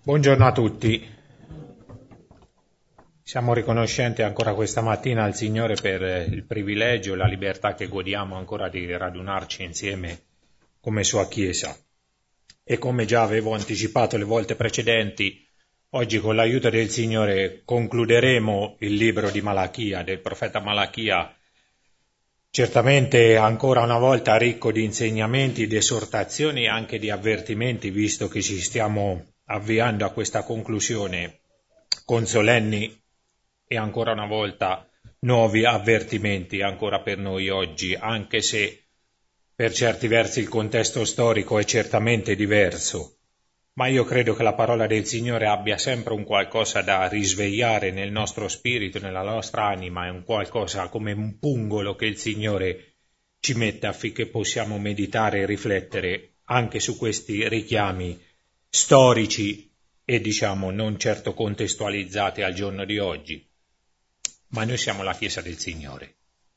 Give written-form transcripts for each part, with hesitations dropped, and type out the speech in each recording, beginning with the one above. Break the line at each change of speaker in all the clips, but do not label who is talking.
Buongiorno a tutti. Siamo riconoscenti ancora questa mattina al Signore per il privilegio e la libertà che godiamo ancora di radunarci insieme come sua Chiesa. E come già avevo anticipato le volte precedenti, oggi con l'aiuto del Signore concluderemo il libro di Malachia, del profeta Malachia, certamente ancora una volta ricco di insegnamenti, di esortazioni e anche di avvertimenti, visto che ci stiamo avviando a questa conclusione con solenni e ancora una volta nuovi avvertimenti ancora per noi oggi, anche se per certi versi il contesto storico è certamente diverso. Ma io credo che la parola del Signore abbia sempre un qualcosa da risvegliare nel nostro spirito, nella nostra anima, è un qualcosa come un pungolo che il Signore ci mette affinché possiamo meditare e riflettere anche su questi richiami storici e non certo contestualizzati al giorno di oggi. Ma noi siamo la Chiesa del Signore.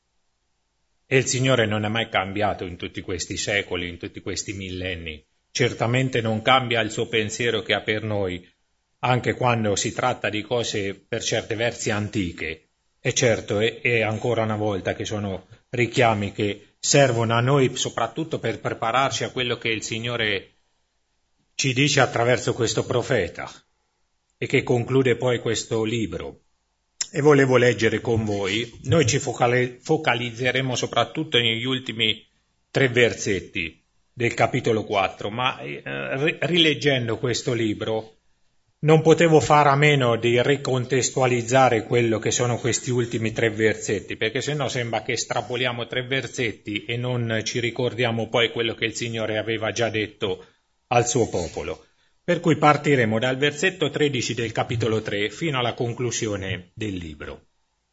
E il Signore non è mai cambiato in tutti questi secoli, in tutti questi millenni. Certamente non cambia il suo pensiero che ha per noi, anche quando si tratta di cose per certi versi antiche. E certo, è ancora una volta che sono richiami che servono a noi soprattutto per prepararci a quello che il Signore ci dice attraverso questo profeta e che conclude poi questo libro. E volevo leggere con voi, noi ci focalizzeremo soprattutto negli ultimi 3 versetti del capitolo 4, ma rileggendo questo libro non potevo fare a meno di ricontestualizzare quello che sono questi ultimi 3 versetti, perché sennò sembra che estrapoliamo 3 versetti e non ci ricordiamo poi quello che il Signore aveva già detto al suo popolo. Per cui partiremo dal versetto 13 del capitolo 3 fino alla conclusione del libro.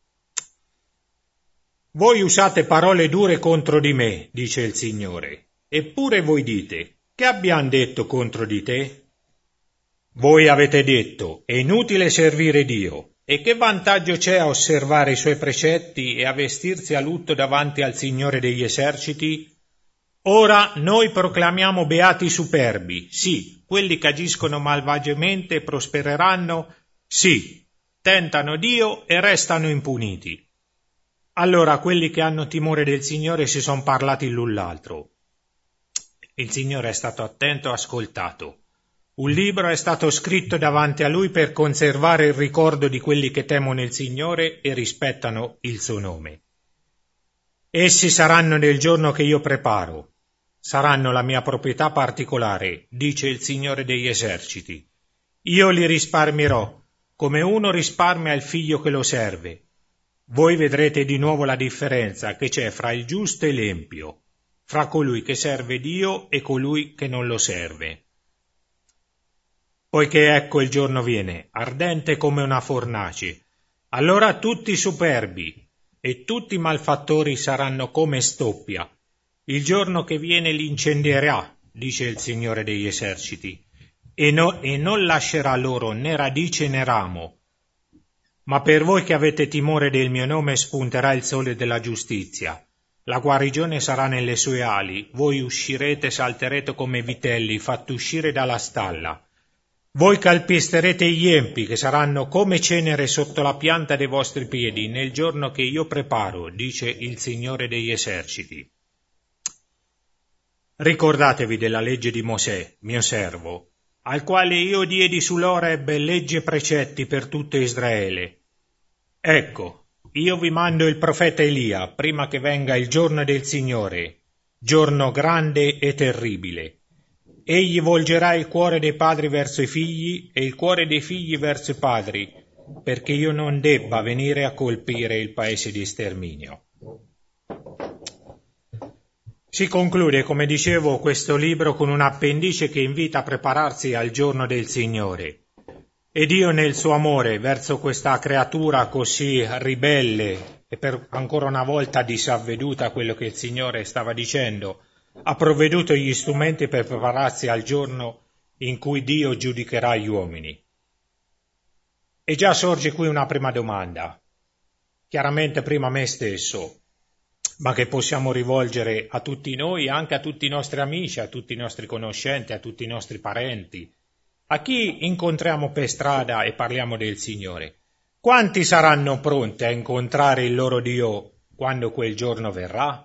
Voi usate parole dure contro di me, dice il Signore, eppure voi dite, che abbiamo detto contro di te? Voi avete detto, è inutile servire Dio, e che vantaggio c'è a osservare i suoi precetti e a vestirsi a lutto davanti al Signore degli eserciti? Ora noi proclamiamo beati i superbi, sì, quelli che agiscono malvagiamente prospereranno, sì, tentano Dio e restano impuniti. Allora quelli che hanno timore del Signore si sono parlati l'un l'altro. Il Signore è stato attento e ascoltato. Un libro è stato scritto davanti a Lui per conservare il ricordo di quelli che temono il Signore e rispettano il suo nome. Essi saranno nel giorno che io preparo. Saranno la mia proprietà particolare, dice il Signore degli eserciti. Io li risparmierò, come uno risparmia il figlio che lo serve. Voi vedrete di nuovo la differenza che c'è fra il giusto e l'empio, fra colui che serve Dio e colui che non lo serve. Poiché ecco il giorno viene, ardente come una fornace, allora tutti i superbi e tutti i malfattori saranno come stoppia. Il giorno che viene li incendierà, dice il Signore degli eserciti, e non lascerà loro né radice né ramo. Ma per voi che avete timore del mio nome spunterà il sole della giustizia. La guarigione sarà nelle sue ali, voi uscirete e salterete come vitelli fatti uscire dalla stalla. Voi calpesterete gli empi che saranno come cenere sotto la pianta dei vostri piedi nel giorno che io preparo, dice il Signore degli eserciti. Ricordatevi della legge di Mosè, mio servo, al quale io diedi sull'Oreb leggi e precetti per tutto Israele. Ecco, io vi mando il profeta Elia prima che venga il giorno del Signore, giorno grande e terribile. Egli volgerà il cuore dei padri verso i figli e il cuore dei figli verso i padri, perché io non debba venire a colpire il paese di sterminio. Si conclude, come dicevo, questo libro con un appendice che invita a prepararsi al giorno del Signore. E Dio nel suo amore verso questa creatura così ribelle e per ancora una volta disavveduta a quello che il Signore stava dicendo, ha provveduto gli strumenti per prepararsi al giorno in cui Dio giudicherà gli uomini. E già sorge qui una prima domanda, chiaramente prima me stesso, ma che possiamo rivolgere a tutti noi, anche a tutti i nostri amici, a tutti i nostri conoscenti, a tutti i nostri parenti. A chi incontriamo per strada e parliamo del Signore? Quanti saranno pronti a incontrare il loro Dio quando quel giorno verrà?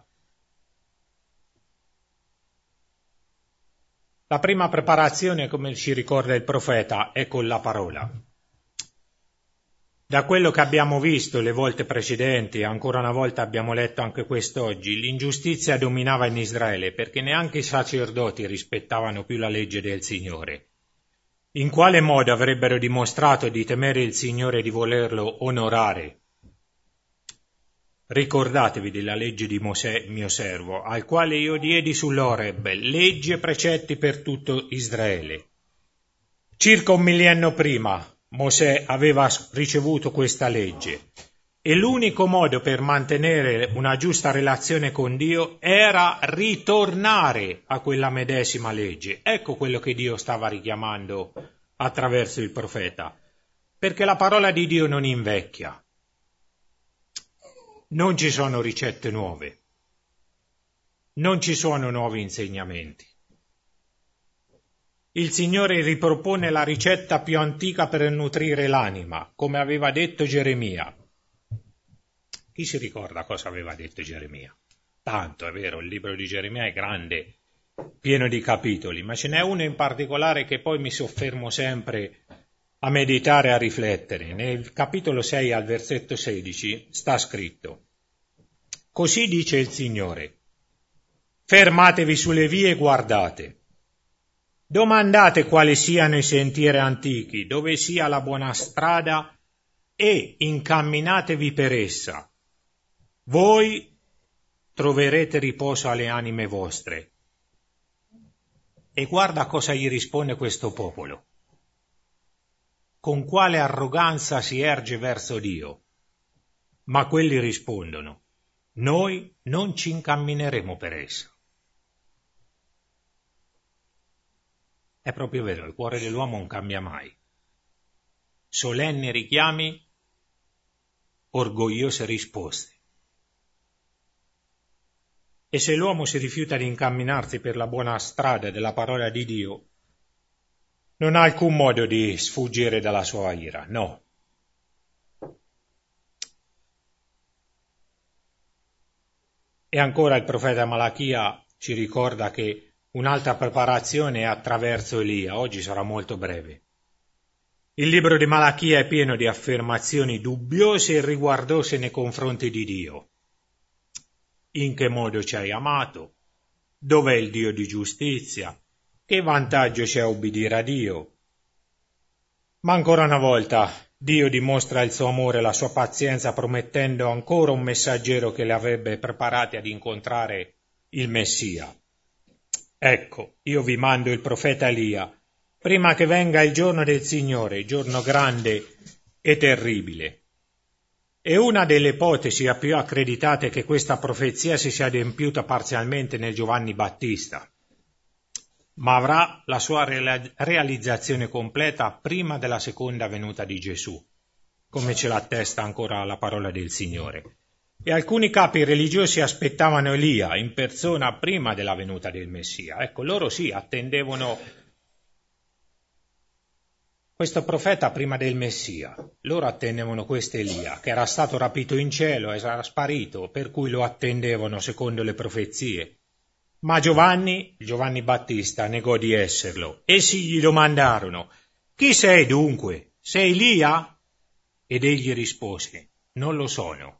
La prima preparazione, come ci ricorda il profeta, è con la parola. Da quello che abbiamo visto le volte precedenti, ancora una volta abbiamo letto anche quest'oggi, l'ingiustizia dominava in Israele perché neanche i sacerdoti rispettavano più la legge del Signore. In quale modo avrebbero dimostrato di temere il Signore e di volerlo onorare? Ricordatevi della legge di Mosè, mio servo, al quale io diedi sull'Oreb leggi e precetti per tutto Israele. Circa 1 millennio prima Mosè aveva ricevuto questa legge e l'unico modo per mantenere una giusta relazione con Dio era ritornare a quella medesima legge. Ecco quello che Dio stava richiamando attraverso il profeta, perché la parola di Dio non invecchia. Non ci sono ricette nuove, non ci sono nuovi insegnamenti. Il Signore ripropone la ricetta più antica per nutrire l'anima, come aveva detto Geremia. Chi si ricorda cosa aveva detto Geremia? Tanto, è vero, il libro di Geremia è grande, pieno di capitoli, ma ce n'è uno in particolare che poi mi soffermo sempre a meditare, a riflettere. Nel capitolo 6 al versetto 16 sta scritto: così dice il Signore, fermatevi sulle vie e guardate, domandate quali siano i sentieri antichi, dove sia la buona strada e incamminatevi per essa. Voi troverete riposo alle anime vostre. E guarda cosa gli risponde questo popolo. Con quale arroganza si erge verso Dio. Ma quelli rispondono: noi non ci incammineremo per essa. È proprio vero, il cuore dell'uomo non cambia mai. Solenni richiami, orgogliose risposte. E se l'uomo si rifiuta di incamminarsi per la buona strada della parola di Dio, non ha alcun modo di sfuggire dalla sua ira, no. E ancora il profeta Malachia ci ricorda che un'altra preparazione è attraverso Elia, oggi sarà molto breve. Il libro di Malachia è pieno di affermazioni dubbiose e riguardose nei confronti di Dio. In che modo ci hai amato? Dov'è il Dio di giustizia? Che vantaggio c'è a obbedire a Dio? Ma ancora una volta Dio dimostra il suo amore e la sua pazienza promettendo ancora un messaggero che le avrebbe preparate ad incontrare il Messia. Ecco, io vi mando il profeta Elia, prima che venga il giorno del Signore, il giorno grande e terribile. E una delle ipotesi più accreditate è che questa profezia si sia adempiuta parzialmente nel Giovanni Battista, ma avrà la sua realizzazione completa prima della seconda venuta di Gesù, come ce l'attesta ancora la parola del Signore. E alcuni capi religiosi aspettavano Elia in persona prima della venuta del Messia. Ecco, loro sì, attendevano questo profeta prima del Messia. Loro attendevano questo Elia, che era stato rapito in cielo e era sparito, per cui lo attendevano secondo le profezie. Ma Giovanni Battista, negò di esserlo. Essi gli domandarono: chi sei dunque? Sei Elia? Ed egli rispose: non lo sono.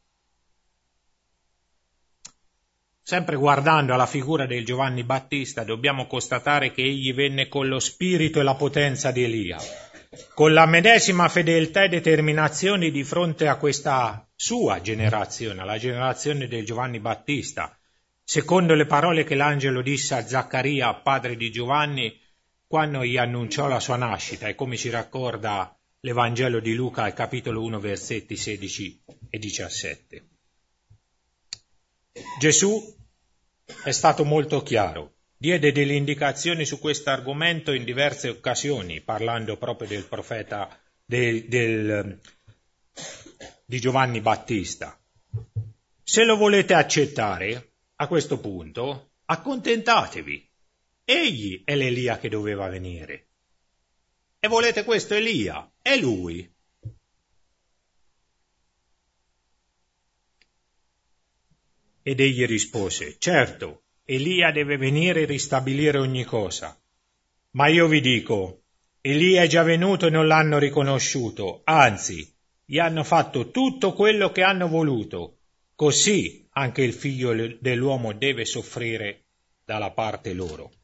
Sempre guardando alla figura del Giovanni Battista, dobbiamo constatare che egli venne con lo spirito e la potenza di Elia, con la medesima fedeltà e determinazione di fronte a questa sua generazione, la generazione del Giovanni Battista, secondo le parole che l'angelo disse a Zaccaria, padre di Giovanni, quando gli annunciò la sua nascita, e come ci raccorda l'Evangelo di Luca al capitolo 1, versetti 16 e 17. Gesù è stato molto chiaro, diede delle indicazioni su questo argomento in diverse occasioni, parlando proprio del profeta di Giovanni Battista. Se lo volete accettare, a questo punto, accontentatevi. Egli è l'Elia che doveva venire. E volete questo Elia? È lui. Ed egli rispose, certo, Elia deve venire e ristabilire ogni cosa. Ma io vi dico, Elia è già venuto e non l'hanno riconosciuto, anzi, gli hanno fatto tutto quello che hanno voluto. Così anche il figlio dell'uomo deve soffrire dalla parte loro.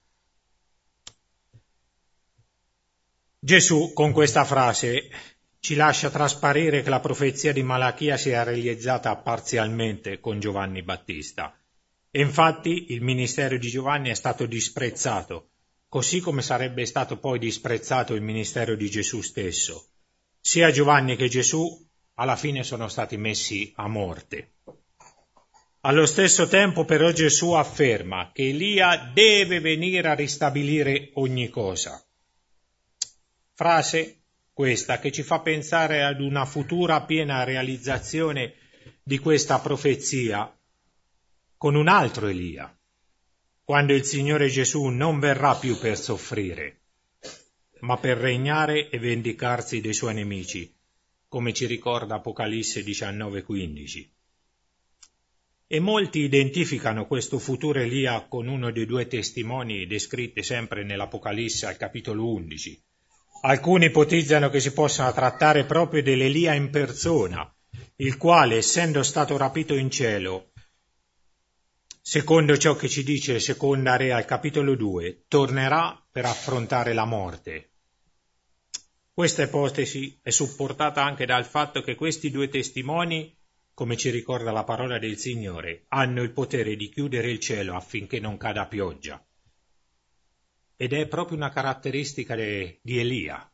Gesù, con questa frase, ci lascia trasparire che la profezia di Malachia si è realizzata parzialmente con Giovanni Battista. E infatti il ministero di Giovanni è stato disprezzato, così come sarebbe stato poi disprezzato il ministero di Gesù stesso. Sia Giovanni che Gesù alla fine sono stati messi a morte. Allo stesso tempo però Gesù afferma che Elia deve venire a ristabilire ogni cosa. Frase questa che ci fa pensare ad una futura piena realizzazione di questa profezia con un altro Elia, quando il Signore Gesù non verrà più per soffrire, ma per regnare e vendicarsi dei suoi nemici, come ci ricorda Apocalisse 19:15. E molti identificano questo futuro Elia con uno dei due testimoni descritti sempre nell'Apocalisse al capitolo 11. Alcuni ipotizzano che si possa trattare proprio dell'Elia in persona, il quale, essendo stato rapito in cielo, secondo ciò che ci dice Seconda Re al capitolo 2, tornerà per affrontare la morte. Questa ipotesi è supportata anche dal fatto che questi due testimoni, come ci ricorda la parola del Signore, hanno il potere di chiudere il cielo affinché non cada pioggia. Ed è proprio una caratteristica di Elia.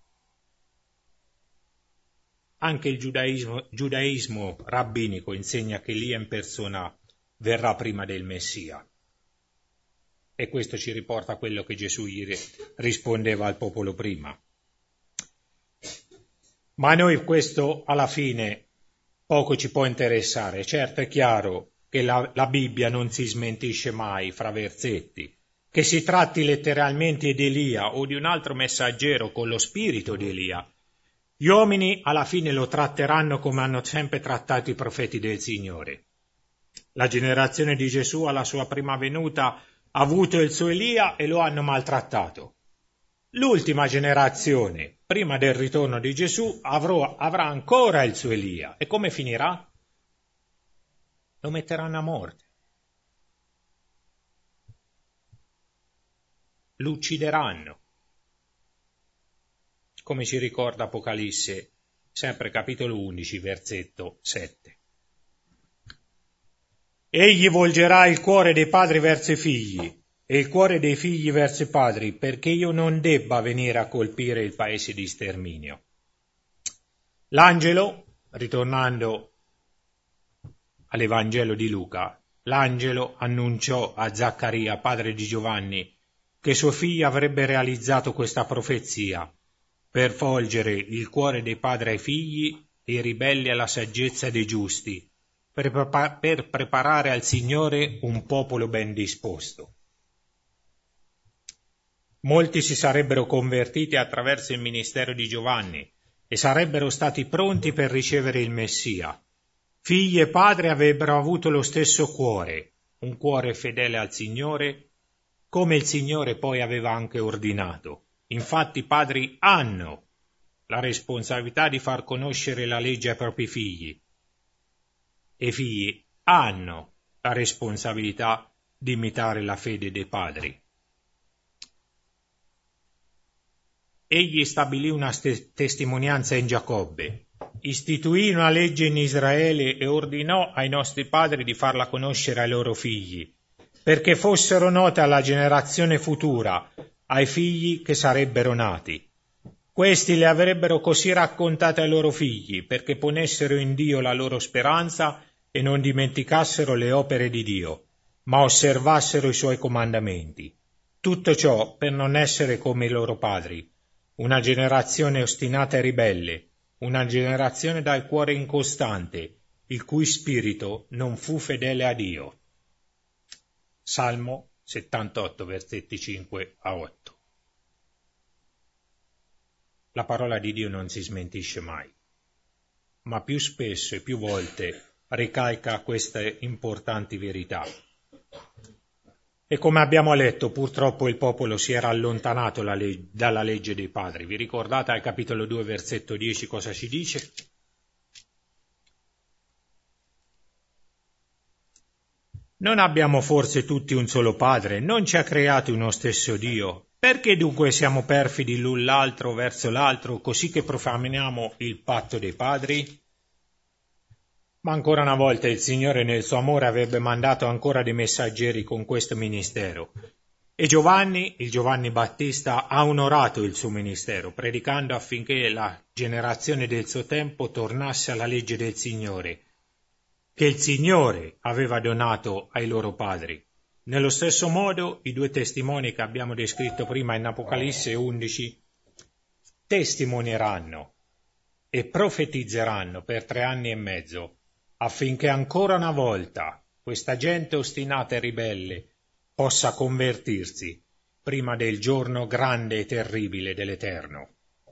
Anche il giudaismo rabbinico insegna che Elia in persona verrà prima del Messia. E questo ci riporta a quello che Gesù gli rispondeva al popolo prima. Ma a noi questo alla fine poco ci può interessare. Certo è chiaro che la Bibbia non si smentisce mai fra versetti. Che si tratti letteralmente di Elia o di un altro messaggero con lo spirito di Elia, gli uomini alla fine lo tratteranno come hanno sempre trattato i profeti del Signore. La generazione di Gesù alla sua prima venuta ha avuto il suo Elia e lo hanno maltrattato. L'ultima generazione, prima del ritorno di Gesù, avrà ancora il suo Elia. E come finirà? Lo metteranno a morte. Lo uccideranno. Come ci ricorda Apocalisse, sempre capitolo 11, versetto 7. Egli volgerà il cuore dei padri verso i figli e il cuore dei figli verso i padri, perché io non debba venire a colpire il paese di sterminio. L'angelo, ritornando all'Evangelo di Luca, l'angelo annunciò a Zaccaria, padre di Giovanni, che suo figlio avrebbe realizzato questa profezia per volgere il cuore dei padri ai figli e i ribelli alla saggezza dei giusti, per preparare al Signore un popolo ben disposto. Molti si sarebbero convertiti attraverso il ministero di Giovanni e sarebbero stati pronti per ricevere il Messia. Figli e padri avrebbero avuto lo stesso cuore, un cuore fedele al Signore, come il Signore poi aveva anche ordinato. Infatti i padri hanno la responsabilità di far conoscere la legge ai propri figli e i figli hanno la responsabilità di imitare la fede dei padri. Egli stabilì una testimonianza in Giacobbe, istituì una legge in Israele e ordinò ai nostri padri di farla conoscere ai loro figli, perché fossero note alla generazione futura, ai figli che sarebbero nati. Questi le avrebbero così raccontate ai loro figli, perché ponessero in Dio la loro speranza e non dimenticassero le opere di Dio, ma osservassero i suoi comandamenti. Tutto ciò per non essere come i loro padri, una generazione ostinata e ribelle, una generazione dal cuore incostante, il cui spirito non fu fedele a Dio. Salmo 78, versetti 5 a 8. la parola di Dio non si smentisce mai, ma più spesso e più volte ricalca queste importanti verità. E come abbiamo letto, purtroppo il popolo si era allontanato dalla legge dei padri. Vi ricordate al capitolo 2, versetto 10 cosa ci dice? Non abbiamo forse tutti un solo Padre? Non ci ha creati uno stesso Dio? Perché dunque siamo perfidi l'un l'altro verso l'altro, così che profaniamo il patto dei padri? Ma ancora una volta il Signore nel suo amore avrebbe mandato ancora dei messaggeri con questo ministero. E Giovanni, il Giovanni Battista, ha onorato il suo ministero, predicando affinché la generazione del suo tempo tornasse alla legge del Signore, che il Signore aveva donato ai loro padri. Nello stesso modo, i due testimoni che abbiamo descritto prima in Apocalisse 11 testimonieranno e profetizzeranno per 3 anni e mezzo, affinché ancora una volta questa gente ostinata e ribelle possa convertirsi prima del giorno grande e terribile dell'Eterno.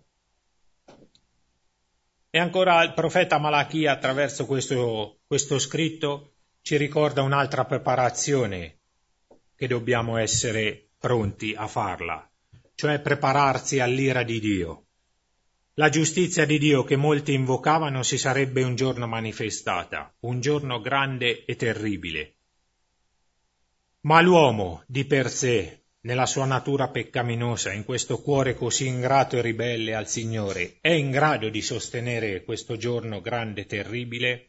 E ancora il profeta Malachia, attraverso questo scritto, ci ricorda un'altra preparazione che dobbiamo essere pronti a farla, cioè prepararsi all'ira di Dio. La giustizia di Dio che molti invocavano si sarebbe un giorno manifestata, un giorno grande e terribile. Ma l'uomo, di per sé, nella sua natura peccaminosa, in questo cuore così ingrato e ribelle al Signore, è in grado di sostenere questo giorno grande e terribile?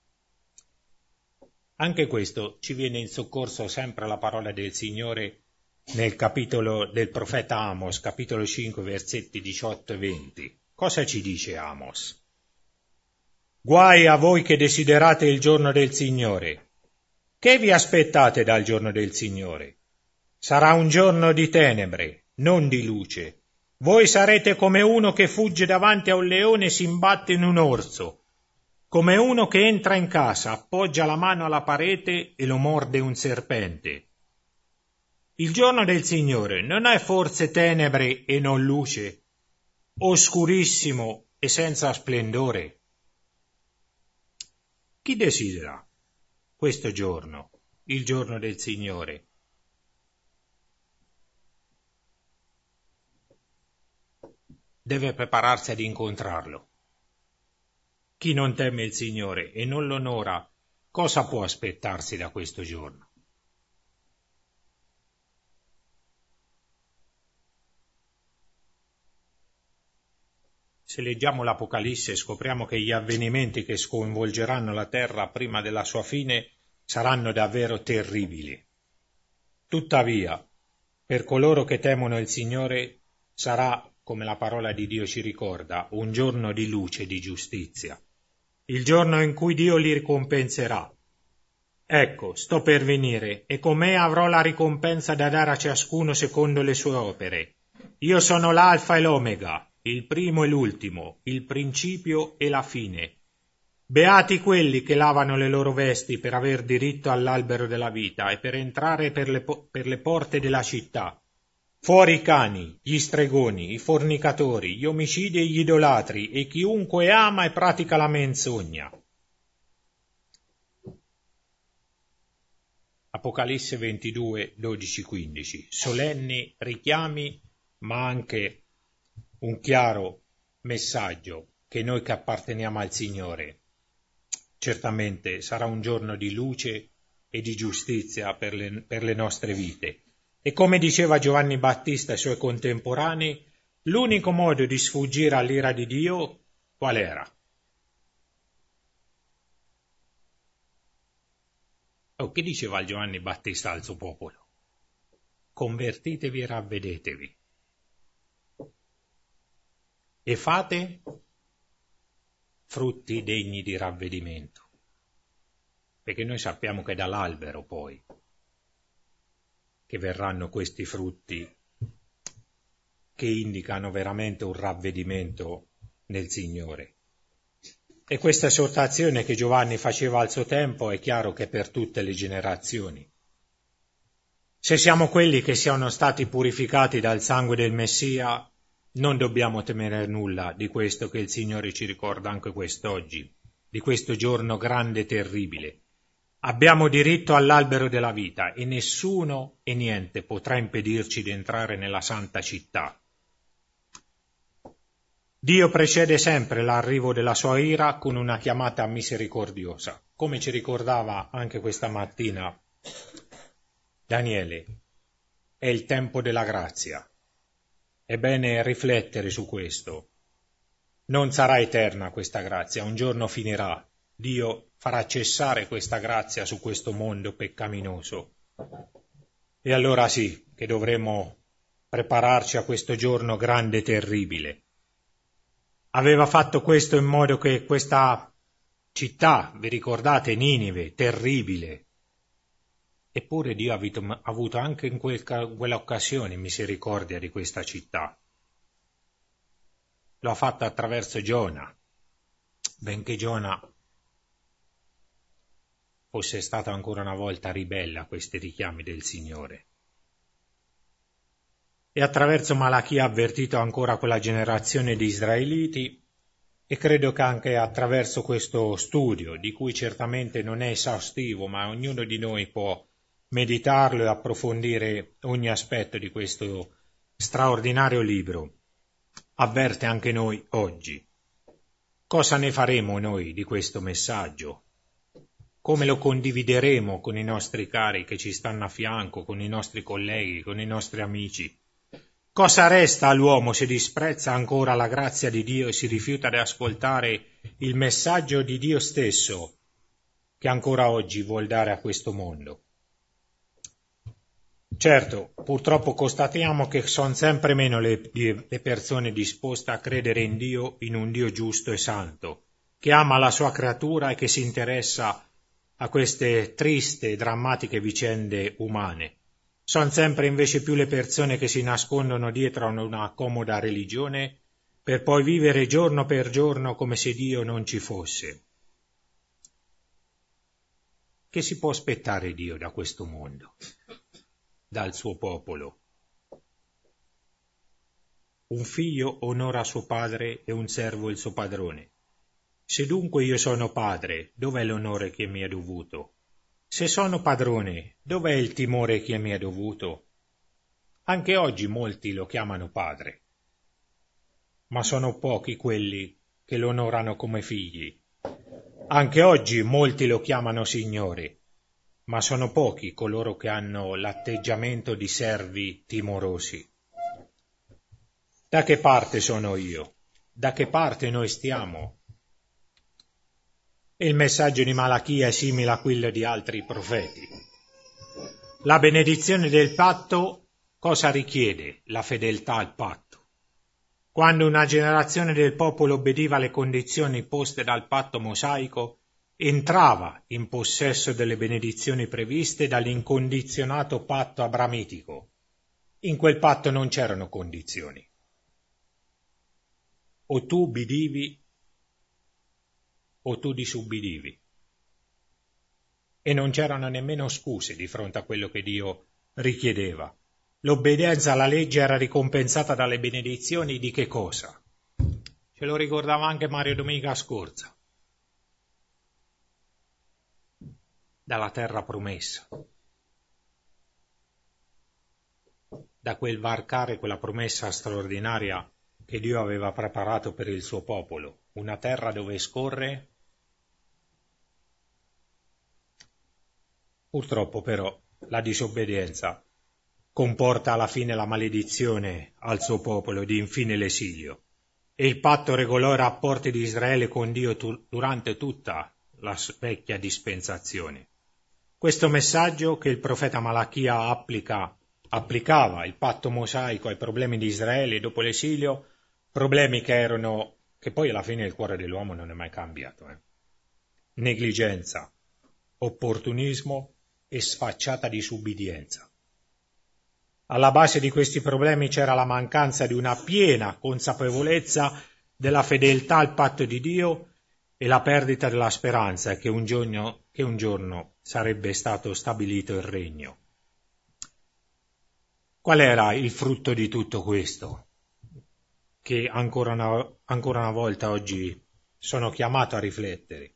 Anche questo ci viene in soccorso sempre la parola del Signore nel capitolo del profeta Amos, capitolo 5, versetti 18 e 20. Cosa ci dice Amos? Guai a voi che desiderate il giorno del Signore. Che vi aspettate dal giorno del Signore? Sarà un giorno di tenebre, non di luce. Voi sarete come uno che fugge davanti a un leone e si imbatte in un orso, come uno che entra in casa, appoggia la mano alla parete e lo morde un serpente. Il giorno del Signore non è forse tenebre e non luce, oscurissimo e senza splendore? Chi desidera questo giorno, il giorno del Signore? Deve prepararsi ad incontrarlo. Chi non teme il Signore e non lo onora, cosa può aspettarsi da questo giorno? Se leggiamo l'Apocalisse scopriamo che gli avvenimenti che sconvolgeranno la terra prima della sua fine saranno davvero terribili. Tuttavia, per coloro che temono il Signore sarà, come la parola di Dio ci ricorda, un giorno di luce e di giustizia, il giorno in cui Dio li ricompenserà. Ecco, sto per venire, e con me avrò la ricompensa da dare a ciascuno secondo le sue opere. Io sono l'Alfa e l'Omega, il primo e l'ultimo, il principio e la fine. Beati quelli che lavano le loro vesti per aver diritto all'albero della vita e per entrare per le porte della città. Fuori i cani, gli stregoni, i fornicatori, gli omicidi e gli idolatri e chiunque ama e pratica la menzogna. Apocalisse 22, 12, 15. Solenni richiami, ma anche un chiaro messaggio che noi che apparteniamo al Signore certamente sarà un giorno di luce e di giustizia per le nostre vite. E come diceva Giovanni Battista ai suoi contemporanei, l'unico modo di sfuggire all'ira di Dio qual era? Che diceva Giovanni Battista al suo popolo? Convertitevi e ravvedetevi. E fate frutti degni di ravvedimento. Perché noi sappiamo che dall'albero poi che verranno questi frutti che indicano veramente un ravvedimento nel Signore. E questa esortazione che Giovanni faceva al suo tempo è chiaro che per tutte le generazioni. Se siamo quelli che siano stati purificati dal sangue del Messia, Non dobbiamo temere nulla di questo che il Signore ci ricorda anche quest'oggi, di questo giorno grande e terribile. Abbiamo diritto all'albero della vita e nessuno e niente potrà impedirci di entrare nella santa città. Dio precede sempre l'arrivo della sua ira con una chiamata misericordiosa, come ci ricordava anche questa mattina Daniele. È il tempo della grazia. È bene riflettere su questo. Non sarà eterna questa grazia, un giorno finirà. Dio farà cessare questa grazia su questo mondo peccaminoso. E allora sì, che dovremo prepararci a questo giorno grande e terribile. Aveva fatto questo in modo che questa città, vi ricordate, Ninive, terribile, eppure Dio ha avuto anche in quella occasione misericordia di questa città. Lo ha fatto attraverso Giona, benché Giona fosse stato ancora una volta ribelle a questi richiami del Signore. E attraverso Malachia ha avvertito ancora quella generazione di israeliti, e credo che anche attraverso questo studio, di cui certamente non è esaustivo, ma ognuno di noi può meditarlo e approfondire ogni aspetto di questo straordinario libro, avverte anche noi oggi. Cosa ne faremo noi di questo messaggio? Come lo condivideremo con i nostri cari che ci stanno a fianco, con i nostri colleghi, con i nostri amici? Cosa resta all'uomo se disprezza ancora la grazia di Dio e si rifiuta di ascoltare il messaggio di Dio stesso che ancora oggi vuol dare a questo mondo? Certo, purtroppo constatiamo che sono sempre meno le persone disposte a credere in Dio, in un Dio giusto e santo, che ama la sua creatura e che si interessa a queste triste e drammatiche vicende umane. Sono sempre invece più le persone che si nascondono dietro a una comoda religione per poi vivere giorno per giorno come se Dio non ci fosse. Che si può aspettare Dio da questo mondo, dal suo popolo? Un figlio onora suo padre e un servo il suo padrone. Se dunque io sono padre, dov'è l'onore che mi è dovuto? Se sono padrone, dov'è il timore che mi è dovuto? Anche oggi molti lo chiamano padre, ma sono pochi quelli che lo onorano come figli. Anche oggi molti lo chiamano Signore, ma sono pochi coloro che hanno l'atteggiamento di servi timorosi. Da che parte sono io? Da che parte noi stiamo? E il messaggio di Malachia è simile a quello di altri profeti. La benedizione del patto cosa richiede? La fedeltà al patto. Quando una generazione del popolo obbediva alle condizioni poste dal patto mosaico, entrava in possesso delle benedizioni previste dall'incondizionato patto abramitico. In quel patto non c'erano condizioni. O tu ubbidivi o tu disubbidivi. E non c'erano nemmeno scuse di fronte a quello che Dio richiedeva. L'obbedienza alla legge era ricompensata dalle benedizioni di che cosa? Ce lo ricordava anche Mario domenica scorsa. Dalla terra promessa. Da quel varcare quella promessa straordinaria che Dio aveva preparato per il suo popolo. Una terra dove scorre. Purtroppo però la disobbedienza comporta alla fine la maledizione al suo popolo ed infine l'esilio. E il patto regolò i rapporti di Israele con Dio durante tutta la vecchia dispensazione. Questo messaggio che il profeta Malachia applicava il patto mosaico ai problemi di Israele dopo l'esilio, problemi che poi alla fine il cuore dell'uomo non è mai cambiato. Negligenza, opportunismo e sfacciata disubbidienza. Alla base di questi problemi c'era la mancanza di una piena consapevolezza della fedeltà al patto di Dio e la perdita della speranza che un giorno sarebbe stato stabilito il regno. Qual era il frutto di tutto questo? che ancora una volta oggi sono chiamato a riflettere.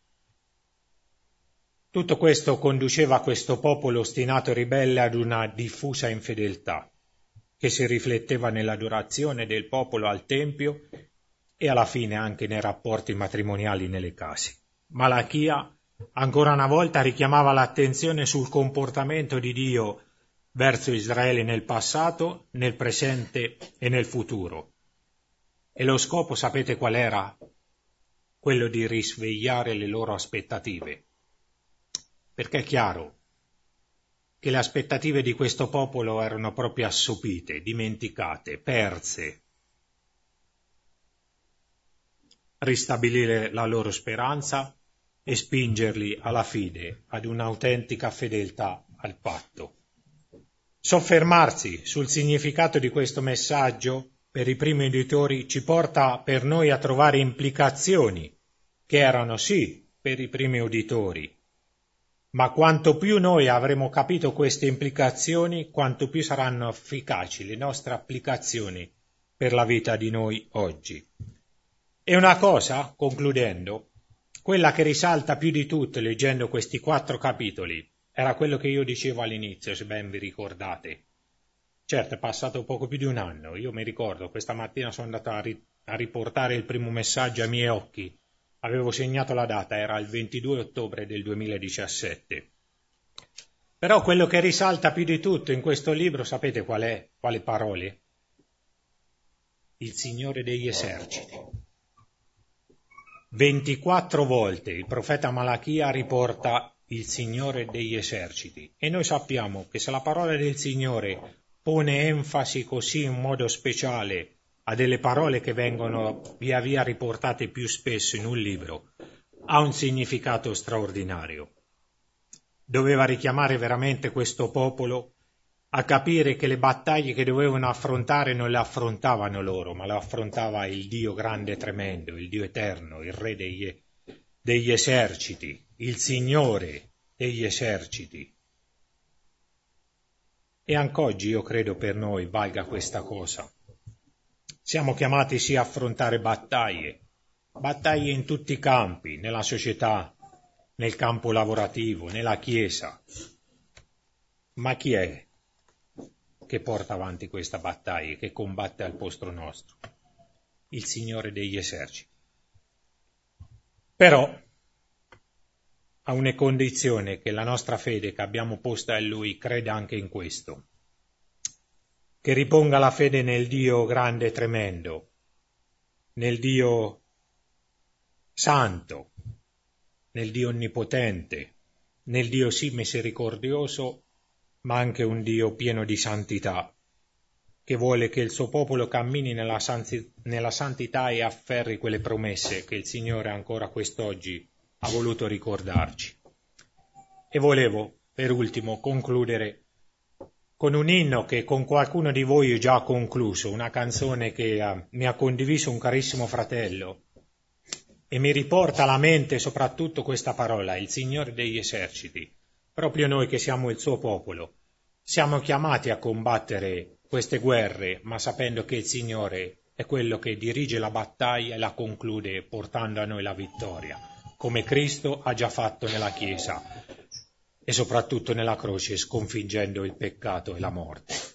Tutto questo conduceva questo popolo ostinato e ribelle ad una diffusa infedeltà, che si rifletteva nell'adorazione del popolo al Tempio e alla fine anche nei rapporti matrimoniali nelle case. Malachia ancora una volta richiamava l'attenzione sul comportamento di Dio verso Israele nel passato, nel presente e nel futuro. E lo scopo sapete qual era? Quello di risvegliare le loro aspettative. Perché è chiaro che le aspettative di questo popolo erano proprio assopite, dimenticate, perse. Ristabilire la loro speranza e spingerli alla fede, ad un'autentica fedeltà al patto. Soffermarsi sul significato di questo messaggio per i primi uditori ci porta per noi a trovare implicazioni che erano sì per i primi uditori, ma quanto più noi avremo capito queste implicazioni, quanto più saranno efficaci le nostre applicazioni per la vita di noi oggi. E una cosa, concludendo, quella che risalta più di tutte leggendo questi 4 capitoli, era quello che io dicevo all'inizio, se ben vi ricordate. Certo, è passato poco più di un anno. Io mi ricordo, questa mattina sono andato a riportare il primo messaggio ai miei occhi. Avevo segnato la data, era il 22 ottobre del 2017. Però quello che risalta più di tutto in questo libro, sapete qual è? Quali parole? Il Signore degli eserciti. 24 volte il profeta Malachia riporta il Signore degli eserciti. E noi sappiamo che se la parola del Signore pone enfasi così in modo speciale a delle parole che vengono via via riportate più spesso in un libro, ha un significato straordinario. Doveva richiamare veramente questo popolo a capire che le battaglie che dovevano affrontare non le affrontavano loro, ma le affrontava il Dio grande e tremendo, il Dio eterno, il Re degli eserciti, il Signore degli eserciti. E anche oggi io credo per noi valga questa cosa. Siamo chiamati sì a affrontare battaglie in tutti i campi, nella società, nel campo lavorativo, nella Chiesa. Ma chi è che porta avanti questa battaglia, che combatte al posto nostro? Il Signore degli eserciti. Però a una condizione, che la nostra fede che abbiamo posta in Lui creda anche in questo, che riponga la fede nel Dio grande e tremendo, nel Dio santo, nel Dio onnipotente, nel Dio sì misericordioso, ma anche un Dio pieno di santità, che vuole che il suo popolo cammini nella santità e afferri quelle promesse che il Signore ancora quest'oggi ha voluto ricordarci. E volevo, per ultimo, concludere con un inno che con qualcuno di voi ho già concluso, una canzone che mi ha condiviso un carissimo fratello, e mi riporta alla mente soprattutto questa parola, il Signore degli eserciti. Proprio noi che siamo il suo popolo, siamo chiamati a combattere queste guerre, ma sapendo che il Signore è quello che dirige la battaglia e la conclude portando a noi la vittoria, come Cristo ha già fatto nella Chiesa e soprattutto nella croce, sconfiggendo il peccato e la morte.